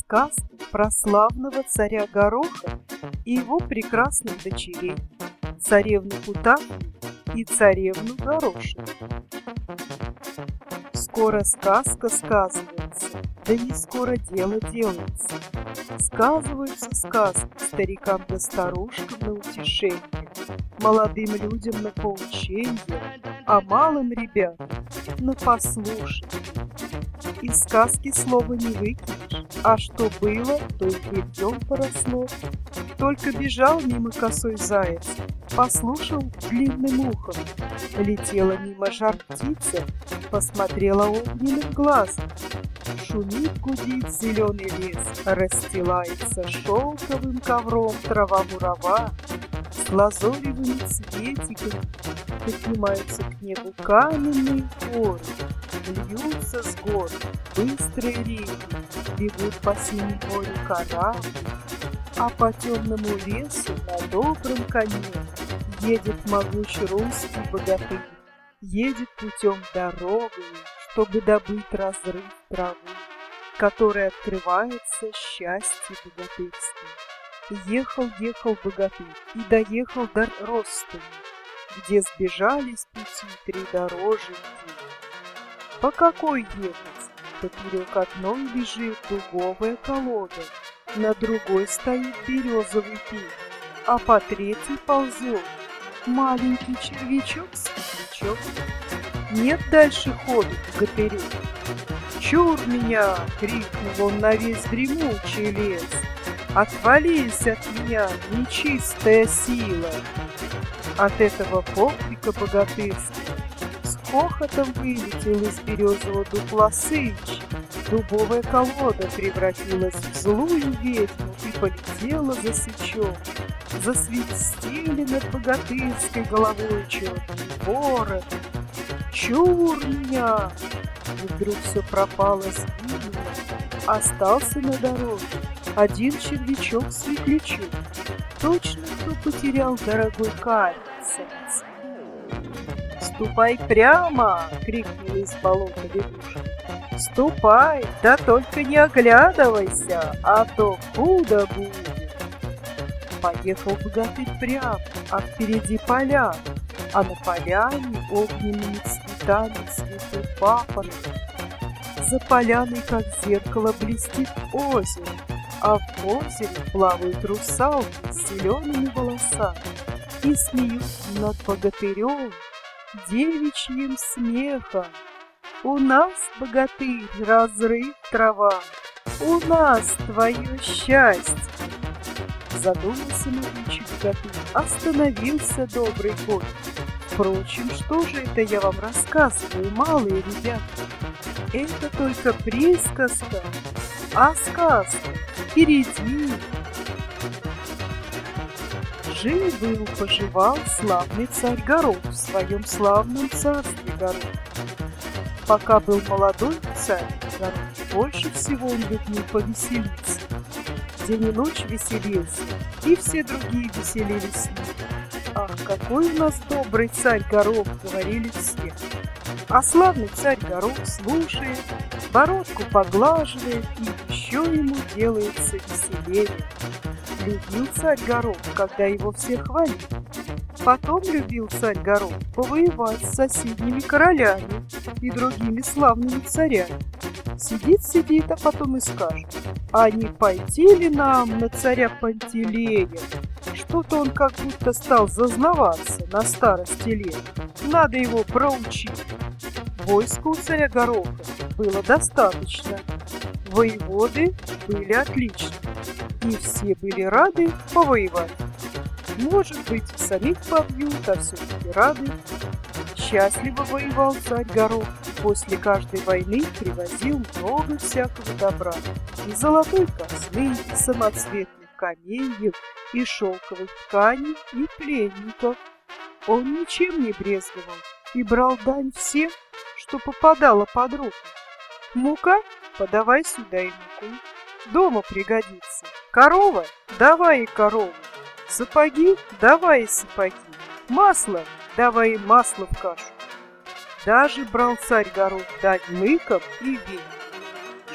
Сказка про славного царя Гороха и его прекрасных дочерей, царевну Кутафью и царевну Горошину. Скоро сказка сказывается, да не скоро дело делается. Сказываются сказки старикам да старушкам на утешение, молодым людям на поучение, а малым ребятам на послушание. Из сказки слова не выкинешь, а что было, то и грибьем поросло. Только бежал мимо косой заяц, послушал длинным ухом. Летела мимо жар-птица, посмотрела огненным глазом. Шумит, гудит зеленый лес, расстилается шелковым ковром трава-мурава. С лазоревыми цветиками поднимаются к небу каменные горы. Льются с гор быстрые реки, бегут по синему морю корабли, а по темному лесу на добром коне едет могучий русский богатырь, едет путем дорогой, чтобы добыть разрыв травы, которой открывается счастье богатырское. Ехал богатырь и доехал до Ростова, где сбежались пути три дороженьки. По какой ехать? Поперек одной лежит дубовая колода, на другой стоит березовый пень, а по третьей ползет маленький червячок-светлячок. Нет дальше ходу богатырю. «Чур меня!» — крикнул он на весь дремучий лес. «Отвались от меня, нечистая сила!» От этого покрика богатырского с хохотом вылетел из березового дупла Сыч. Дубовая колода превратилась в злую ведьму и полетела за Сычом. Засвистели над богатырской головой черные вороны. «Чур меня!» И вдруг все пропало с виду. Остался на дороге один червячок-светлячок. Точно кто потерял дорогой камень. «Ступай прямо!» — крикнула из болота лягушка. «Ступай, да только не оглядывайся, а то худо будет!» Поехал богатырь прямо, а впереди поля, а на поляне огненными цветами цветут папоротники. За поляной, как зеркало, блестит озеро, а в озере плавают русалки с зелеными волосами и смеются над богатырем девичьим смехом. «У нас, богатырь, разрыв трава, у нас твое счастье!» Задумался могучий богатырь, остановился добрый конь. Впрочем, что же это я вам рассказываю, малые ребята? Это только присказка, а сказка впереди. Жил-был-поживал славный царь Горох в своем славном царстве Горох. Пока был молодой царь Горох, больше всего он любил повеселиться. День и ночь веселился, и все другие веселились с ним. «Ах, какой у нас добрый царь Горох!» — говорили все. А славный царь Горох слушает, бородку поглаживает, и еще ему делается веселее. Любил царь Горох, когда его все хвалили. Потом любил царь Горох повоевать с соседними королями и другими славными царями. Сидит, а потом и скажет: «А не пойти ли нам на царя Пантелея? Что-то он как будто стал зазнаваться на старости лет. Надо его проучить». Войска у царя Гороха было достаточно. Воеводы были отличны, и все были рады повоевать. Может быть, самих побьют, а все-таки рады. Счастливо воевал царь Горох. После каждой войны привозил много всякого добра. И золотой космы, и самоцветных каменьев, и шелковых тканей, и пленников. Он ничем не брезговал и брал дань всем, что попадало под руку. Мука? Подавай сюда и муку. Дома пригодится. Корова? Давай и корову. Сапоги? Давай и сапоги. Масло? Давай и масло в кашу. Даже брал царь Горох дань лыкам и веям.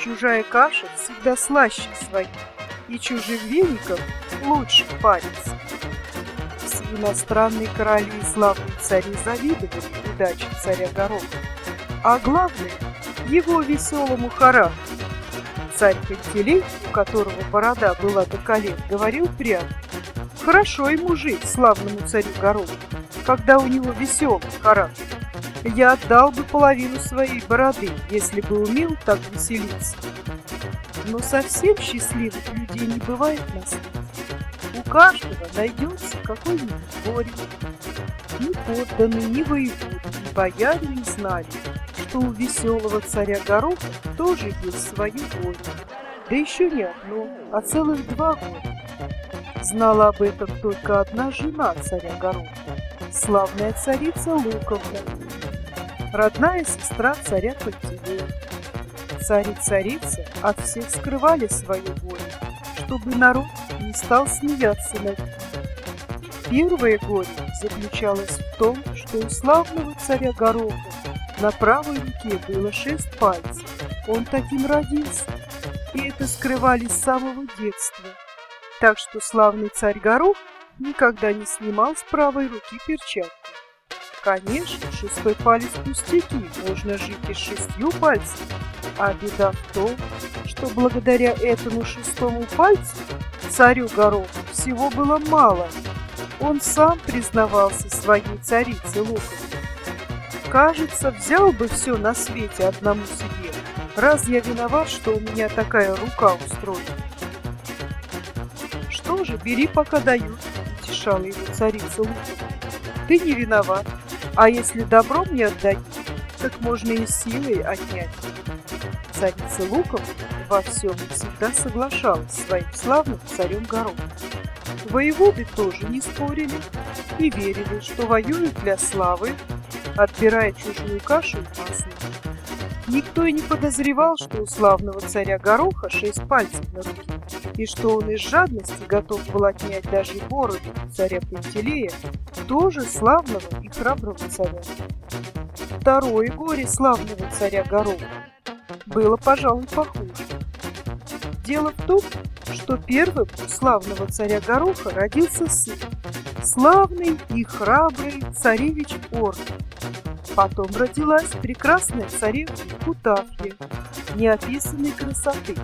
чужая каша всегда слаще своей, и чужим веником лучше парится. Все иностранные короли и славные цари завидовали удаче царя Гороха, а главное — его веселому характеру. Царь Пантелей, у которого борода была до колен, говорил прямо: хорошо ему жить, славному царю Гороху, когда у него веселый характер. Я отдал бы половину своей бороды, если бы умел так веселиться. Но совсем счастливых людей не бывает на свете. У каждого найдется какой-нибудь горе. Ни подданные, ни воеводы, ни бояре не знали, что у веселого царя Гороха тоже есть свое горе. Да еще не одно, а целых 2 горя. Знала об этом только одна жена царя Гороха, славная царица Луковна, родная сестра царя Пантелея. Царь и царица от всех скрывали свое горе, чтобы народ не стал смеяться над ним. Первое горе заключалось в том, что у славного царя Гороха на правой руке было 6 пальцев. Он таким родился, и это скрывали с самого детства. Так что славный царь Горох никогда не снимал с правой руки перчатку. Конечно, 6-й палец пустяки, можно жить и с 6 пальцами. А беда в том, что благодаря этому 6-му пальцу царю Гороху всего было мало. Он сам признавался своей царице Луковне. Кажется, взял бы все на свете одному себе. Раз я виноват, что у меня такая рука устроена. Что же, бери, пока дают, утешала его царица Луковна. Ты не виноват, а если добром не отдать, так можно и силой отнять. Царица Луковна во всем и всегда соглашалась с своим славным царем Горохом. Воеводы тоже не спорили и верили, что воюют для славы, отбирая чужую кашу и масло. Никто и не подозревал, что у славного царя Гороха 6 пальцев на руке, и что он из жадности готов был отнять даже бороду царя Пантелея, тоже славного и храброго царя. Второе горе славного царя Гороха было, пожалуй, похуже. Дело в том, что первым у славного царя Гороха родился сын, славный и храбрый царевич Орн. Потом родилась прекрасная царевна Кутафья, неописанной красоты.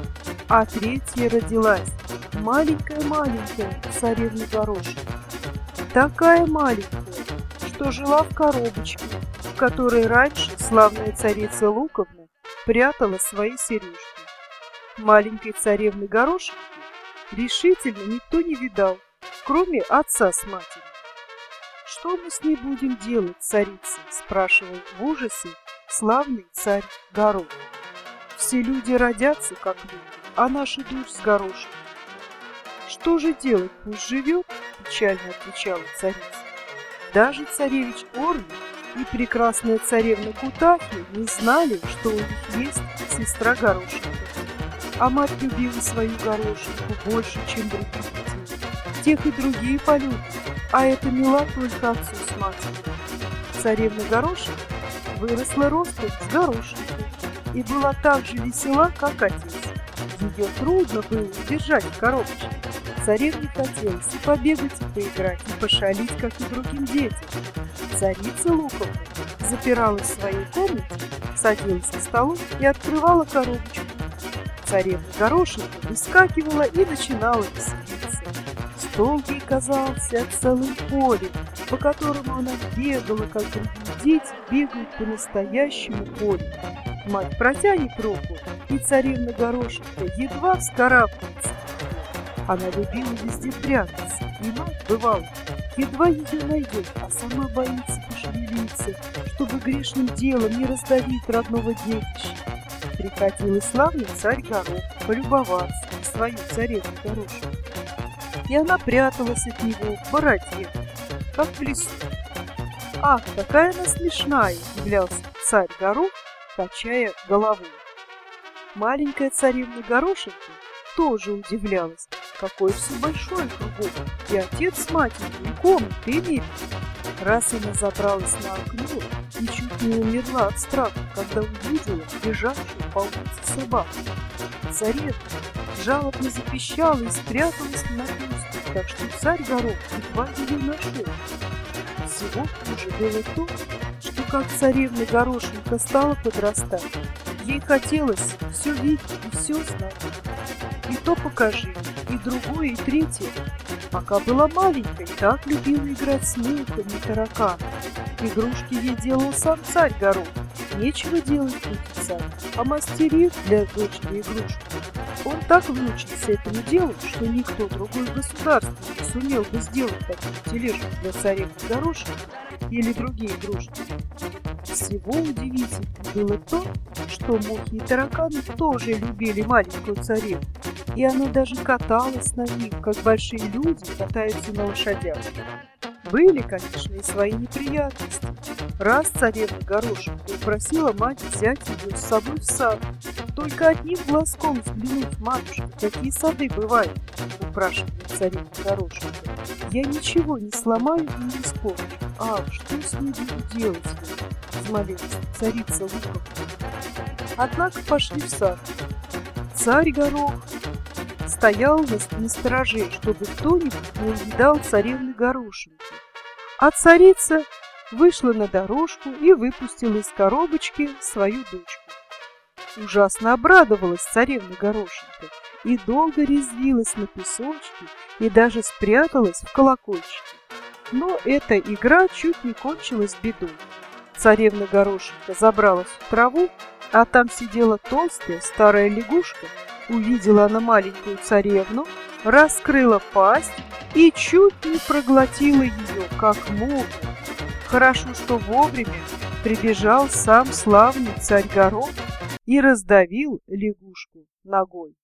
А третья родилась маленькая-маленькая царевна Горошек. Такая маленькая, что жила в коробочке, в которой раньше славная царица Луковна прятала свои сережки. Маленькой царевны Горошинки решительно никто не видал, кроме отца с матерью. «Что мы с ней будем делать, царица?» — спрашивал в ужасе славный царь Горох. «Все люди родятся, как люди, а наши дочь с горошиной». «Что же делать, пусть живет?» — печально отвечала царица. Даже царевич Орн и прекрасная царевна Кутафья не знали, что у них есть сестра Горошинка. А мать любила свою Горошинку больше, чем других детей. Тех и другие полюбят, а это мила только отцу с матерью. Царевна Горошинка выросла ростом с горошинкой и была так же весела, как отец. Ее трудно было удержать в коробочке. Царевне хотелось и побегать, и поиграть, и пошалить, как и другим детям. Царица Луковна запиралась в своей комнате, садилась за столом и открывала коробочку. Царевна Горошинка выскакивала и начинала веселиться. Стол ей казался целым полем, по которому она бегала, как другие дети бегают по настоящему полю. Мать протянет руку, и царевна Горошинка едва вскарабкается. Она любила везде прятаться, и мать, бывало, едва ее найдет, а сама боится пошевелиться, чтобы грешным делом не раздавить родного детища. Приходил и славный царь Горох полюбоваться на свою царевну Горошинку. И она пряталась от него в бороде, как в лесу. «Ах, какая она смешная!» — удивлялся царь Горох, качая головой. Маленькая царевна Горошинка тоже удивлялась, какое все большое кругом, и отец с матерью, и комнаты, и мебель. Раз она забралась на окно и чуть не умерла от страха, когда увидела бежавшую по улице собаку. Царевна жалобно запищала и спряталась на кустик, так что царь Горох едва ее нашел. Всего хуже было то, что как царевна Горошенко стала подрастать, ей хотелось все видеть и все знать. И то покажи, и другое, и третье. Пока была маленькой, так любила играть с мухами и тараканами. Игрушки ей делал сам царь Горох. Нечего делать будет царь, а мастерил для дочери игрушку. Он так выучился этому делу, что никто другой в государстве не сумел бы сделать такую тележку для царевны Горошенко или другие игрушки. Всего удивительнее было то, что мухи и тараканы тоже любили маленькую царевну, и она даже каталась на них, как большие люди катаются на лошадях. Были, конечно, и свои неприятности. Раз царевна Горошенко просила мать взять ее с собой в сад, только одним глазком взглянуть, матушка, какие сады бывают, упрашивала царевна Горошенко. Я ничего не сломаю и не испорчу. А что с ней буду делать? Взмолилась царица Луковна. Однако пошли в сад. Царь Горох стоял на стороже, чтобы кто-нибудь не увидал царевны Горошенко. А царица вышла на дорожку и выпустила из коробочки свою дочку. Ужасно обрадовалась царевна Горошенко и долго резвилась на песочке и даже спряталась в колокольчике. Но эта игра чуть не кончилась бедой. Царевна Горошенко забралась в траву, а там сидела толстая старая лягушка. Увидела она маленькую царевну, раскрыла пасть и чуть не проглотила ее, как муху. Хорошо, что вовремя прибежал сам славный царь Горох и раздавил лягушку ногой.